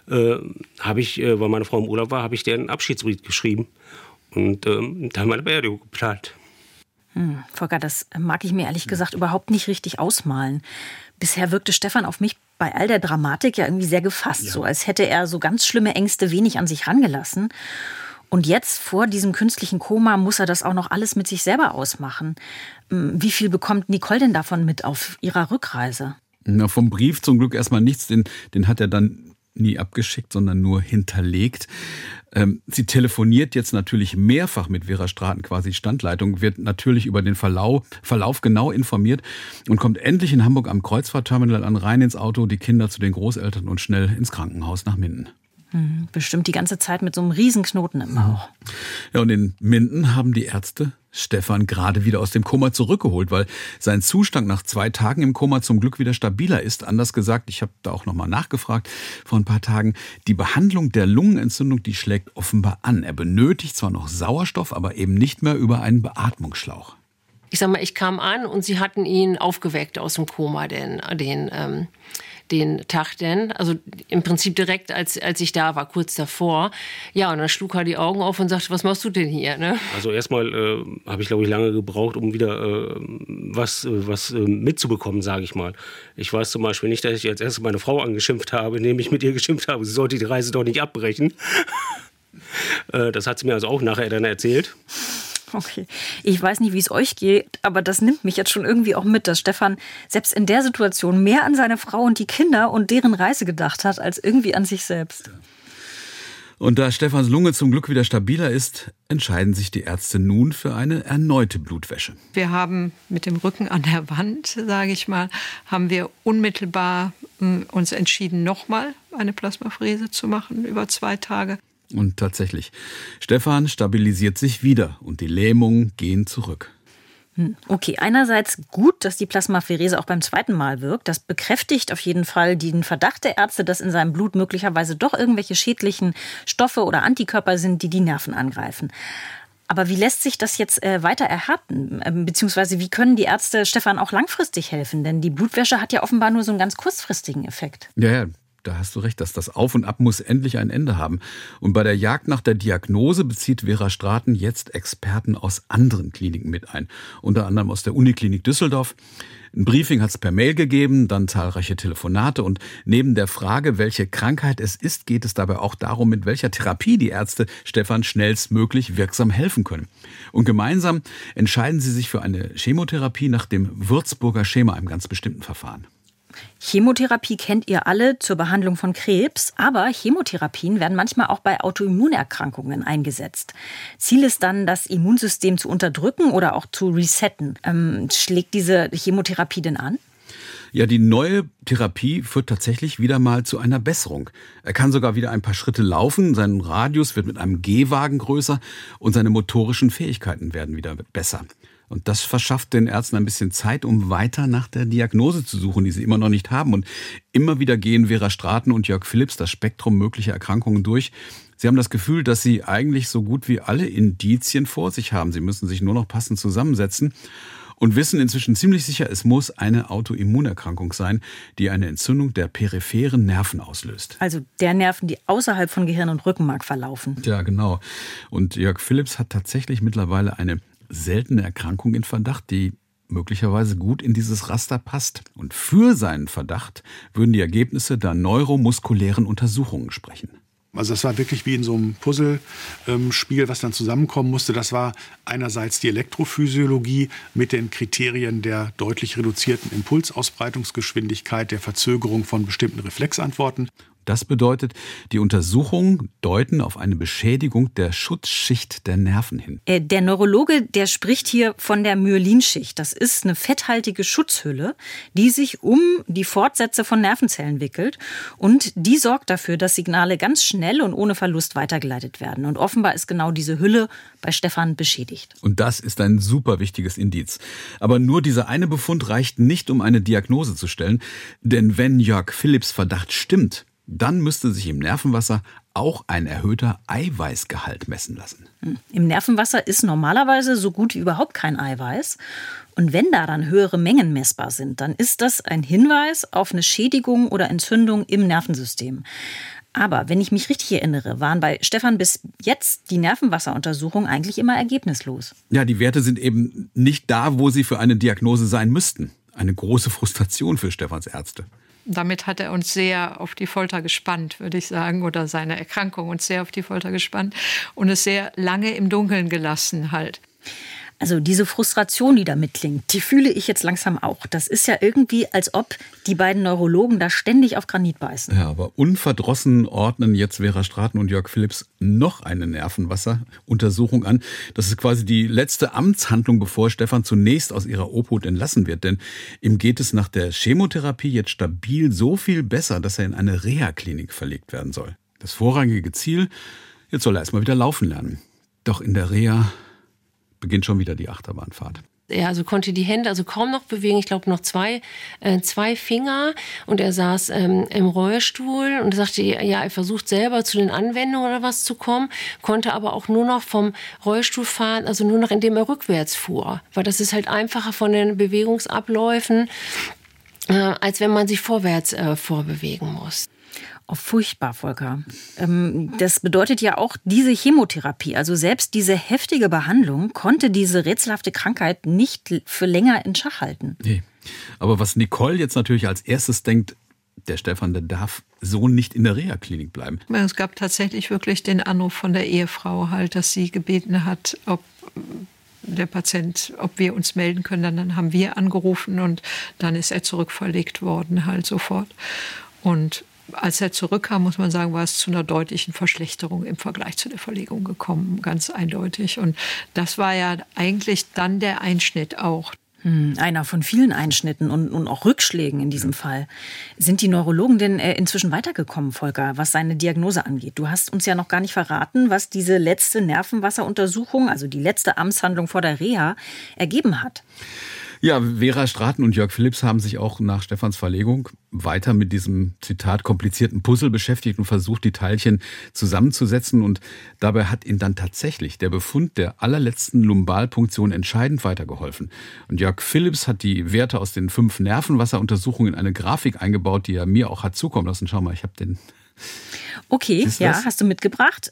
habe ich, weil meine Frau im Urlaub war, habe ich deren Abschiedsbrief geschrieben und dann meine Beerdigung geplant. Volker, das mag ich mir ehrlich gesagt überhaupt nicht richtig ausmalen. Bisher wirkte Stefan auf mich bei all der Dramatik ja irgendwie sehr gefasst, so als hätte er so ganz schlimme Ängste wenig an sich rangelassen. Und jetzt, vor diesem künstlichen Koma, muss er das auch noch alles mit sich selber ausmachen. Wie viel bekommt Nicole denn davon mit auf ihrer Rückreise? Na, vom Brief zum Glück erstmal nichts, den hat er dann nie abgeschickt, sondern nur hinterlegt. Sie telefoniert jetzt natürlich mehrfach mit Vera Straten, quasi Standleitung, wird natürlich über den Verlauf genau informiert und kommt endlich in Hamburg am Kreuzfahrtterminal an, rein ins Auto, die Kinder zu den Großeltern und schnell ins Krankenhaus nach Minden. Bestimmt die ganze Zeit mit so einem Riesenknoten im Bauch. Ja, und in Minden haben die Ärzte Stefan gerade wieder aus dem Koma zurückgeholt, weil sein Zustand nach 2 Tagen im Koma zum Glück wieder stabiler ist. Anders gesagt, ich habe da auch nochmal nachgefragt vor ein paar Tagen, die Behandlung der Lungenentzündung, die schlägt offenbar an. Er benötigt zwar noch Sauerstoff, aber eben nicht mehr über einen Beatmungsschlauch. Ich sag mal, ich kam an und sie hatten ihn aufgeweckt aus dem Koma, den Tag denn, also im Prinzip direkt, als ich da war, kurz davor. Ja, und dann schlug er die Augen auf und sagte, was machst du denn hier? Ne? Also erstmal habe ich, glaube ich, lange gebraucht, um wieder was mitzubekommen, sage ich mal. Ich weiß zum Beispiel nicht, dass ich als erstes meine Frau angeschimpft habe, indem ich mit ihr geschimpft habe, sie sollte die Reise doch nicht abbrechen. Das hat sie mir also auch nachher dann erzählt. Okay. Ich weiß nicht, wie es euch geht, aber das nimmt mich jetzt schon irgendwie auch mit, dass Stefan selbst in der Situation mehr an seine Frau und die Kinder und deren Reise gedacht hat, als irgendwie an sich selbst. Und da Stefans Lunge zum Glück wieder stabiler ist, entscheiden sich die Ärzte nun für eine erneute Blutwäsche. Wir haben mit dem Rücken an der Wand, sage ich mal, haben wir unmittelbar uns entschieden, nochmal eine Plasmapherese zu machen über 2 Tage. Und tatsächlich, Stefan stabilisiert sich wieder und die Lähmungen gehen zurück. Okay, einerseits gut, dass die Plasmapherese auch beim 2. Mal wirkt. Das bekräftigt auf jeden Fall den Verdacht der Ärzte, dass in seinem Blut möglicherweise doch irgendwelche schädlichen Stoffe oder Antikörper sind, die die Nerven angreifen. Aber wie lässt sich das jetzt weiter erhärten? Beziehungsweise wie können die Ärzte Stefan auch langfristig helfen? Denn die Blutwäsche hat ja offenbar nur so einen ganz kurzfristigen Effekt. Ja. Da hast du recht, dass das Auf und Ab muss endlich ein Ende haben. Und bei der Jagd nach der Diagnose bezieht Vera Straten jetzt Experten aus anderen Kliniken mit ein. Unter anderem aus der Uniklinik Düsseldorf. Ein Briefing hat es per Mail gegeben, dann zahlreiche Telefonate. Und neben der Frage, welche Krankheit es ist, geht es dabei auch darum, mit welcher Therapie die Ärzte Stefan schnellstmöglich wirksam helfen können. Und gemeinsam entscheiden sie sich für eine Chemotherapie nach dem Würzburger Schema, einem ganz bestimmten Verfahren. Chemotherapie kennt ihr alle zur Behandlung von Krebs, aber Chemotherapien werden manchmal auch bei Autoimmunerkrankungen eingesetzt. Ziel ist dann, das Immunsystem zu unterdrücken oder auch zu resetten. Schlägt diese Chemotherapie denn an? Ja, die neue Therapie führt tatsächlich wieder mal zu einer Besserung. Er kann sogar wieder ein paar Schritte laufen, sein Radius wird mit einem Gehwagen größer und seine motorischen Fähigkeiten werden wieder besser. Und das verschafft den Ärzten ein bisschen Zeit, um weiter nach der Diagnose zu suchen, die sie immer noch nicht haben. Und immer wieder gehen Vera Straten und Jörg Philipps das Spektrum möglicher Erkrankungen durch. Sie haben das Gefühl, dass sie eigentlich so gut wie alle Indizien vor sich haben. Sie müssen sich nur noch passend zusammensetzen und wissen inzwischen ziemlich sicher, es muss eine Autoimmunerkrankung sein, die eine Entzündung der peripheren Nerven auslöst. Also der Nerven, die außerhalb von Gehirn und Rückenmark verlaufen. Ja, genau. Und Jörg Philipps hat tatsächlich mittlerweile eine seltene Erkrankung in Verdacht, die möglicherweise gut in dieses Raster passt. Und für seinen Verdacht würden die Ergebnisse der neuromuskulären Untersuchungen sprechen. Also das war wirklich wie in so einem Puzzlespiel, was dann zusammenkommen musste. Das war einerseits die Elektrophysiologie mit den Kriterien der deutlich reduzierten Impulsausbreitungsgeschwindigkeit, der Verzögerung von bestimmten Reflexantworten. Das bedeutet, die Untersuchungen deuten auf eine Beschädigung der Schutzschicht der Nerven hin. Der Neurologe, der spricht hier von der Myelinschicht. Das ist eine fetthaltige Schutzhülle, die sich um die Fortsätze von Nervenzellen wickelt. Und die sorgt dafür, dass Signale ganz schnell und ohne Verlust weitergeleitet werden. Und offenbar ist genau diese Hülle bei Stefan beschädigt. Und das ist ein super wichtiges Indiz. Aber nur dieser eine Befund reicht nicht, um eine Diagnose zu stellen. Denn wenn Jörg Philipps Verdacht stimmt, dann müsste sich im Nervenwasser auch ein erhöhter Eiweißgehalt messen lassen. Im Nervenwasser ist normalerweise so gut wie überhaupt kein Eiweiß. Und wenn da dann höhere Mengen messbar sind, dann ist das ein Hinweis auf eine Schädigung oder Entzündung im Nervensystem. Aber wenn ich mich richtig erinnere, waren bei Stefan bis jetzt die Nervenwasseruntersuchungen eigentlich immer ergebnislos. Ja, die Werte sind eben nicht da, wo sie für eine Diagnose sein müssten. Eine große Frustration für Stefans Ärzte. Damit hat er uns sehr auf die Folter gespannt, würde ich sagen, oder seine Erkrankung uns sehr auf die Folter gespannt und es sehr lange im Dunkeln gelassen halt. Also diese Frustration, die da mitklingt, die fühle ich jetzt langsam auch. Das ist ja irgendwie, als ob die beiden Neurologen da ständig auf Granit beißen. Ja, aber unverdrossen ordnen jetzt Vera Straten und Jörg Philipps noch eine Nervenwasseruntersuchung an. Das ist quasi die letzte Amtshandlung, bevor Stefan zunächst aus ihrer Obhut entlassen wird. Denn ihm geht es nach der Chemotherapie jetzt stabil so viel besser, dass er in eine Reha-Klinik verlegt werden soll. Das vorrangige Ziel, jetzt soll er erstmal wieder laufen lernen. Doch in der Reha beginnt schon wieder die Achterbahnfahrt. Er also konnte die Hände also kaum noch bewegen. Ich glaube noch zwei Finger. Und er saß im Rollstuhl und sagte, ja, er versucht selber zu den Anwendungen oder was zu kommen, konnte aber auch nur noch vom Rollstuhl fahren, also nur noch indem er rückwärts fuhr. Weil das ist halt einfacher von den Bewegungsabläufen, als wenn man sich vorwärts vorbewegen muss. Oh, furchtbar, Volker. Das bedeutet ja auch diese Chemotherapie, also selbst diese heftige Behandlung konnte diese rätselhafte Krankheit nicht für länger in Schach halten. Nee. Aber was Nicole jetzt natürlich als erstes denkt, der Stefan, der darf so nicht in der Reha-Klinik bleiben. Es gab tatsächlich wirklich den Anruf von der Ehefrau halt, dass sie gebeten hat, ob der Patient, ob wir uns melden können. Dann haben wir angerufen und dann ist er zurückverlegt worden halt sofort. Und als er zurückkam, muss man sagen, war es zu einer deutlichen Verschlechterung im Vergleich zu der Verlegung gekommen, ganz eindeutig. Und das war ja eigentlich dann der Einschnitt auch. Einer von vielen Einschnitten und auch Rückschlägen in diesem Fall. Sind die Neurologen denn inzwischen weitergekommen, Volker, was seine Diagnose angeht? Du hast uns ja noch gar nicht verraten, was diese letzte Nervenwasseruntersuchung, also die letzte Amtshandlung vor der Reha, ergeben hat. Ja, Vera Straten und Jörg Philipps haben sich auch nach Stefans Verlegung weiter mit diesem, Zitat, komplizierten Puzzle beschäftigt und versucht, die Teilchen zusammenzusetzen. Und dabei hat ihnen dann tatsächlich der Befund der allerletzten Lumbalpunktion entscheidend weitergeholfen. Und Jörg Philipps hat die Werte aus den 5 Nervenwasseruntersuchungen in eine Grafik eingebaut, die er mir auch hat zukommen lassen. Schau mal, ich habe den... Okay, ja, hast du mitgebracht.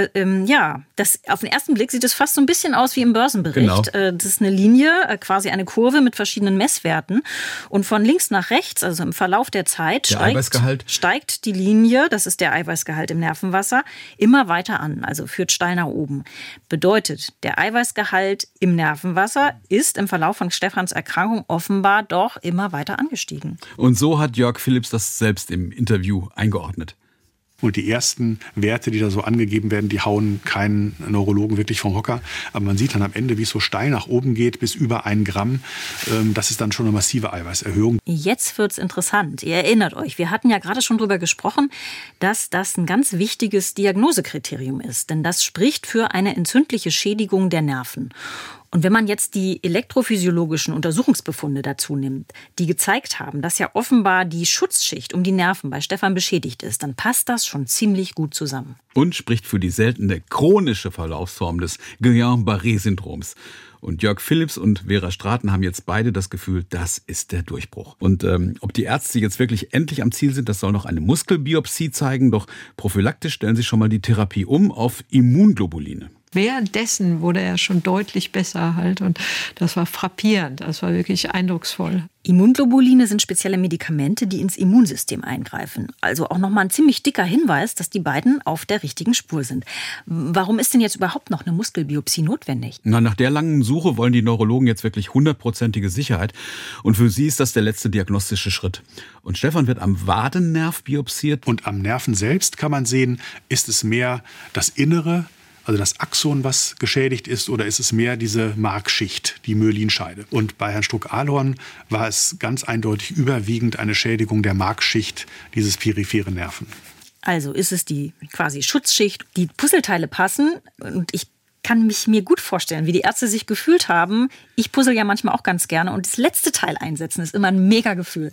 Ja, auf den ersten Blick sieht es fast so ein bisschen aus wie im Börsenbericht. Genau. Das ist eine Linie, quasi eine Kurve mit verschiedenen Messwerten. Und von links nach rechts, also im Verlauf der Zeit, steigt die Linie, das ist der Eiweißgehalt im Nervenwasser, immer weiter an, also führt steil nach oben. Bedeutet, der Eiweißgehalt im Nervenwasser ist im Verlauf von Stefans Erkrankung offenbar doch immer weiter angestiegen. Und so hat Jörg Philipps das selbst im Interview eingeordnet. Und die ersten Werte, die da so angegeben werden, die hauen keinen Neurologen wirklich vom Hocker. Aber man sieht dann am Ende, wie es so steil nach oben geht, bis über 1 Gramm. Das ist dann schon eine massive Eiweißerhöhung. Jetzt wird's interessant. Ihr erinnert euch, wir hatten ja gerade schon drüber gesprochen, dass das ein ganz wichtiges Diagnosekriterium ist. Denn das spricht für eine entzündliche Schädigung der Nerven. Und wenn man jetzt die elektrophysiologischen Untersuchungsbefunde dazu nimmt, die gezeigt haben, dass ja offenbar die Schutzschicht um die Nerven bei Stefan beschädigt ist, dann passt das schon ziemlich gut zusammen. Und spricht für die seltene chronische Verlaufsform des Guillain-Barré-Syndroms. Und Jörg Philipps und Vera Straten haben jetzt beide das Gefühl, das ist der Durchbruch. Und ob die Ärzte jetzt wirklich endlich am Ziel sind, das soll noch eine Muskelbiopsie zeigen. Doch prophylaktisch stellen sie schon mal die Therapie auf Immunglobuline. Währenddessen wurde er schon deutlich besser halt und das war frappierend, das war wirklich eindrucksvoll. Immunglobuline sind spezielle Medikamente, die ins Immunsystem eingreifen. Also auch nochmal ein ziemlich dicker Hinweis, dass die beiden auf der richtigen Spur sind. Warum ist denn jetzt überhaupt noch eine Muskelbiopsie notwendig? Nach der langen Suche wollen die Neurologen jetzt wirklich 100%ige Sicherheit. Und für sie ist das der letzte diagnostische Schritt. Und Stefan wird am Wadennerv biopsiert. Und am Nerven selbst kann man sehen, ist es mehr das Innere, also das Axon, was geschädigt ist, oder ist es mehr diese Markschicht, die Myelinscheide? Und bei Herrn Struck-Ahlhorn war es ganz eindeutig überwiegend eine Schädigung der Markschicht dieses peripheren Nerven. Also ist es die quasi Schutzschicht, die Puzzleteile passen und ich kann mir gut vorstellen, wie die Ärzte sich gefühlt haben. Ich puzzle ja manchmal auch ganz gerne und das letzte Teil einsetzen ist immer ein mega Gefühl.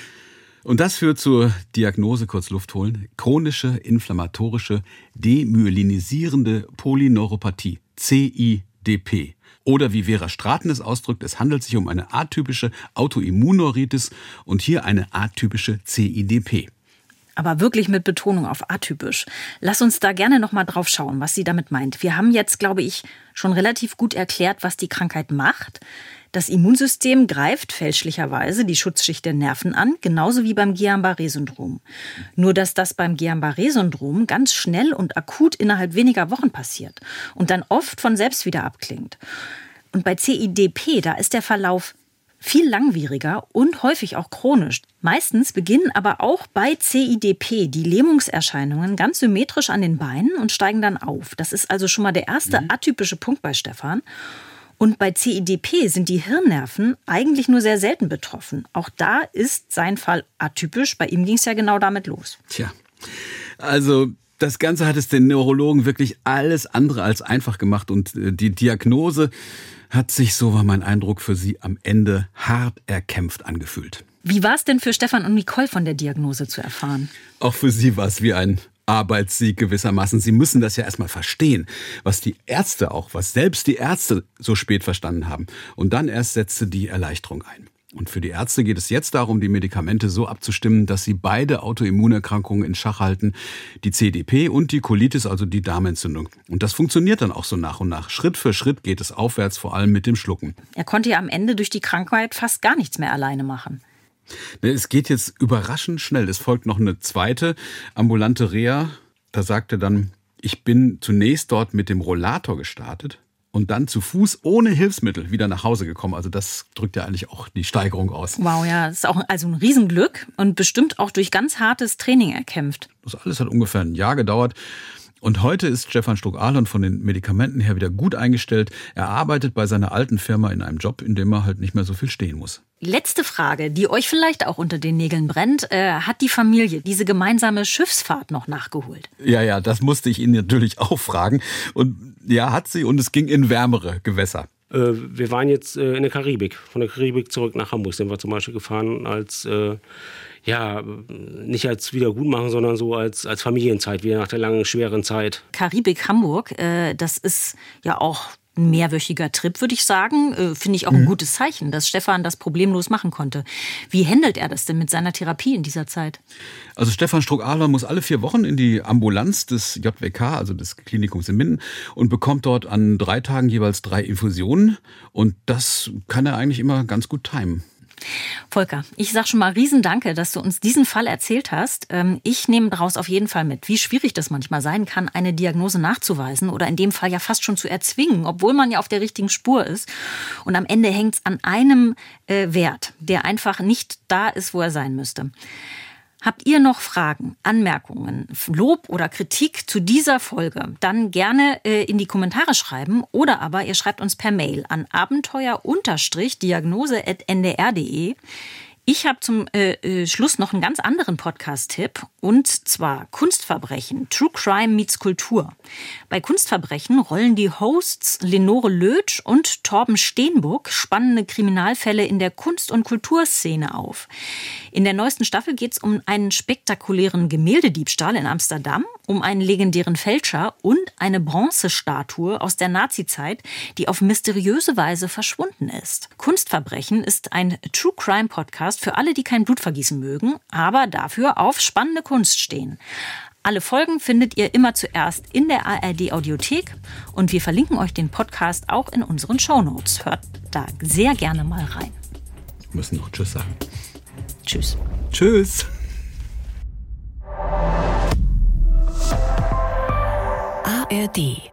Und das führt zur Diagnose, kurz Luft holen, chronische inflammatorische demyelinisierende Polyneuropathie, CIDP. Oder wie Vera Straten es ausdrückt, es handelt sich um eine atypische Autoimmunneuritis und hier eine atypische CIDP. Aber wirklich mit Betonung auf atypisch. Lass uns da gerne noch mal drauf schauen, was sie damit meint. Wir haben jetzt, glaube ich, schon relativ gut erklärt, was die Krankheit macht. Das Immunsystem greift fälschlicherweise die Schutzschicht der Nerven an, genauso wie beim Guillain-Barré-Syndrom. Nur dass das beim Guillain-Barré-Syndrom ganz schnell und akut innerhalb weniger Wochen passiert und dann oft von selbst wieder abklingt. Und bei CIDP, da ist der Verlauf viel langwieriger und häufig auch chronisch. Meistens beginnen aber auch bei CIDP die Lähmungserscheinungen ganz symmetrisch an den Beinen und steigen dann auf. Das ist also schon mal der erste atypische Punkt bei Stefan. Und bei CIDP sind die Hirnnerven eigentlich nur sehr selten betroffen. Auch da ist sein Fall atypisch. Bei ihm ging es ja genau damit los. Tja, also das Ganze hat es den Neurologen wirklich alles andere als einfach gemacht. Und die Diagnose hat sich, so war mein Eindruck, für sie am Ende hart erkämpft angefühlt. Wie war es denn für Stefan und Nicole von der Diagnose zu erfahren? Auch für sie war es wie ein Arbeitssieg gewissermaßen. Sie müssen das ja erstmal verstehen, was selbst die Ärzte so spät verstanden haben. Und dann erst setzte die Erleichterung ein. Und für die Ärzte geht es jetzt darum, die Medikamente so abzustimmen, dass sie beide Autoimmunerkrankungen in Schach halten. Die CIDP und die Colitis, also die Darmentzündung. Und das funktioniert dann auch so nach und nach. Schritt für Schritt geht es aufwärts, vor allem mit dem Schlucken. Er konnte ja am Ende durch die Krankheit fast gar nichts mehr alleine machen. Es geht jetzt überraschend schnell. Es folgt noch eine zweite ambulante Reha. Da sagt er dann, ich bin zunächst dort mit dem Rollator gestartet und dann zu Fuß ohne Hilfsmittel wieder nach Hause gekommen. Also das drückt ja eigentlich auch die Steigerung aus. Wow, ja, das ist auch also ein Riesenglück und bestimmt auch durch ganz hartes Training erkämpft. Das alles hat ungefähr ein Jahr gedauert. Und heute ist Stefan Struck-Ahlhorn von den Medikamenten her wieder gut eingestellt. Er arbeitet bei seiner alten Firma in einem Job, in dem er halt nicht mehr so viel stehen muss. Letzte Frage, die euch vielleicht auch unter den Nägeln brennt. Hat die Familie diese gemeinsame Schiffsfahrt noch nachgeholt? Ja, das musste ich ihn natürlich auch fragen. Und ja, hat sie, und es ging in wärmere Gewässer. Wir waren jetzt in der Karibik. Von der Karibik zurück nach Hamburg sind wir zum Beispiel gefahren als, nicht als Wiedergutmachen, sondern so als Familienzeit, wieder nach der langen, schweren Zeit. Karibik, Hamburg, das ist ja auch ein mehrwöchiger Trip, würde ich sagen. Finde ich auch ein gutes Zeichen, dass Stefan das problemlos machen konnte. Wie handelt er das denn mit seiner Therapie in dieser Zeit? Also Stefan Strug-Ahorn muss alle 4 Wochen in die Ambulanz des JWK, also des Klinikums in Minden, und bekommt dort an 3 Tagen jeweils 3 Infusionen. Und das kann er eigentlich immer ganz gut timen. Volker, ich sag schon mal Riesendanke, dass du uns diesen Fall erzählt hast. Ich nehme daraus auf jeden Fall mit, wie schwierig das manchmal sein kann, eine Diagnose nachzuweisen oder in dem Fall ja fast schon zu erzwingen, obwohl man ja auf der richtigen Spur ist. Und am Ende hängt es an einem Wert, der einfach nicht da ist, wo er sein müsste. Habt ihr noch Fragen, Anmerkungen, Lob oder Kritik zu dieser Folge? Dann gerne in die Kommentare schreiben oder aber ihr schreibt uns per Mail an abenteuer-diagnose@ndr.de. Ich habe zum Schluss noch einen ganz anderen Podcast-Tipp, und zwar Kunstverbrechen, True Crime meets Kultur. Bei Kunstverbrechen rollen die Hosts Lenore Lötsch und Torben Steenbuck spannende Kriminalfälle in der Kunst- und Kulturszene auf. In der neuesten Staffel geht es um einen spektakulären Gemäldediebstahl in Amsterdam, um einen legendären Fälscher und eine Bronzestatue aus der Nazizeit, die auf mysteriöse Weise verschwunden ist. Kunstverbrechen ist ein True Crime Podcast für alle, die kein Blutvergießen mögen, aber dafür auf spannende Kunst stehen. Alle Folgen findet ihr immer zuerst in der ARD-Audiothek und wir verlinken euch den Podcast auch in unseren Shownotes. Hört da sehr gerne mal rein. Wir müssen noch Tschüss sagen. Tschüss. Tschüss. ARD